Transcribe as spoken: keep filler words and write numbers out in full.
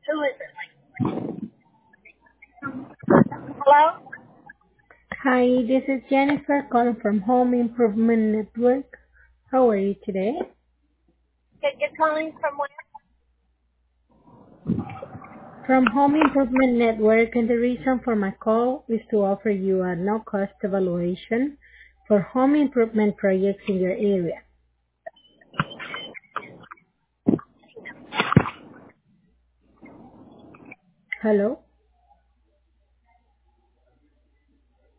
Who is it? Hello? Hi, this is Jennifer calling from Home Improvement Network. How are you today? Okay, you're calling from where? From Home Improvement Network, and the reason for my call is to offer you a no-cost evaluation for home improvement projects in your area. Hello?